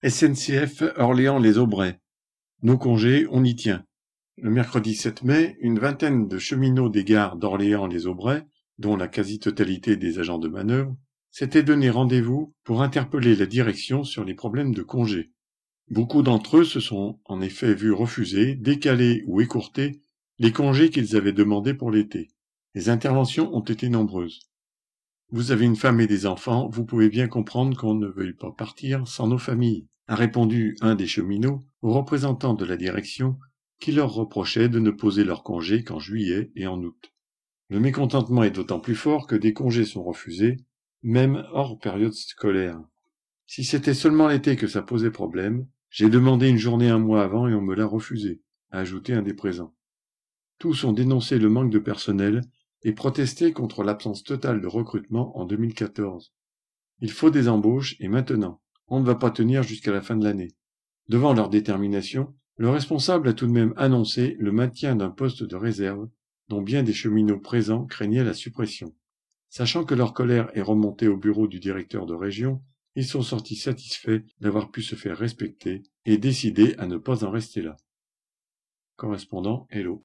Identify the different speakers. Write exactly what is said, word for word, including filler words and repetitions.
Speaker 1: S N C F Orléans-les Aubrais. Nos congés, on y tient. Le mercredi sept mai, une vingtaine de cheminots des gares d'Orléans-les Aubrais, dont la quasi-totalité des agents de manœuvre, s'étaient donné rendez-vous pour interpeller la direction sur les problèmes de congés. Beaucoup d'entre eux se sont en effet vus refuser, décaler ou écourter les congés qu'ils avaient demandés pour l'été. Les interventions ont été nombreuses. Vous avez une femme et des enfants, vous pouvez bien comprendre qu'on ne veuille pas partir sans nos familles, a répondu un des cheminots aux représentants de la direction qui leur reprochait de ne poser leurs congés qu'en juillet et en août. Le mécontentement est d'autant plus fort que des congés sont refusés, même hors période scolaire. Si c'était seulement l'été que ça posait problème, j'ai demandé une journée un mois avant et on me l'a refusé, a ajouté un des présents. Tous ont dénoncé le manque de personnel et protesté contre l'absence totale de recrutement en deux mille quatorze. Il faut des embauches et maintenant, on ne va pas tenir jusqu'à la fin de l'année. Devant leur détermination, le responsable a tout de même annoncé le maintien d'un poste de réserve dont bien des cheminots présents craignaient la suppression. Sachant que leur colère est remontée au bureau du directeur de région, ils sont sortis satisfaits d'avoir pu se faire respecter et décidés à ne pas en rester là. Correspondant Hello.